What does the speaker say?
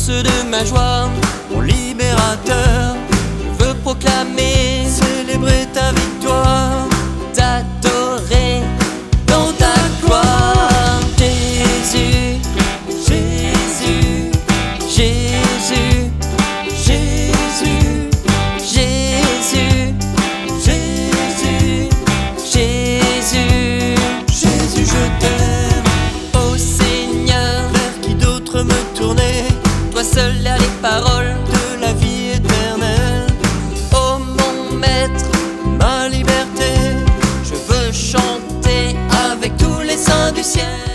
de ma joie, mon libérateur. Je veux proclamer, célébrer ta victoire, t'adorer dans ta gloire. Jésus, Jésus, Jésus, Jésus, Jésus, Jésus, Jésus, Jésus, je t'aime. Ô Seigneur, vers qui d'autre me tourner? Toi seul as les paroles de la vie éternelle. Ô mon maître, ma liberté, je veux chanter avec tous les saints du ciel.